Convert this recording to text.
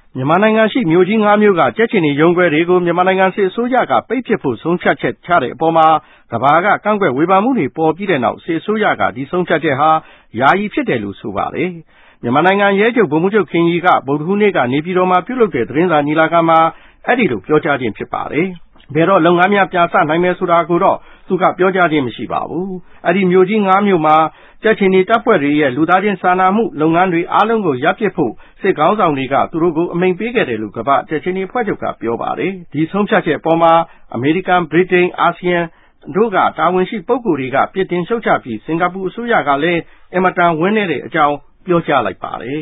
မြန်မာနိုင်ငံရှိမြို့ကြီး၅မြို့ကကြက်ခြေနီရုံးခွဲတွေကိုမြန်မာနိုင်ငံစစ်အစိုးရကပိတ်ပစ်ဖို့ဆုံးဖြတ်ချက်ချတဲ့အပေါ်မှာကမ္ဘာကကန့်ကွက်ဝေဖန်မှုတွေပေါ်ပြီးတဲ့နောက်စစ်အစိုးရကဒီဆုံးဖြတ်ချက်ဟာယာယီဖြစ်တယ်လို့ဆိုပါတယ်။မြန်မာနိုင်ငံရဲချုပ်ဗိုလ်မှူးချုပ်ခင်ရီကဗုဒ္ဓဟူးနေ့ကနေပြည်တော်မှာပြုလုပ်တဲ့သတင်းစာညီလာခံမှာအဲ့ဒီလိုပြောကြားခြင်းဖြစ်ပါတယ်။ဘယ်တော့လုပ်ငန်းများပြစနိုင်မယ်ဆိုတာကိုတော့သူကပြောကြားခြင်းမရှိပါဘူး။အဲ့ဒီမြို့ကြီး၅မြို့မှာကြက်ခြေနီတပ်ဖွဲ့တွေရဲ့လူသားချင်းစာနာမှုလုပ်ငန်းတွေအားလုံးကိုရပ်ပစ်ဖို့စစ်ခေါင်းဆောင်တွေကသူတို့ကိုအမိန့်ပေးခဲ့တယ်လို့ကမ္ဘာကြက်ခြေနီအဖွဲ့ချုပ်ကပြောပါတယ်။ဒီဆုံးဖြတ်ချက်အပေါ်မှာအမေရိကန်ဗြိတိန်အာဆီယံတို့ကတာဝန်ရှိပုဂ္ဂိုလ်တွေကပြစ်တင်ရှုတ်ချပြီးစင်ကာပူအစိုးရကလည်းအင်မတန်ဝန်းနေတဲ့အကြောင်းပြောကြားလိုက်ပါတယ်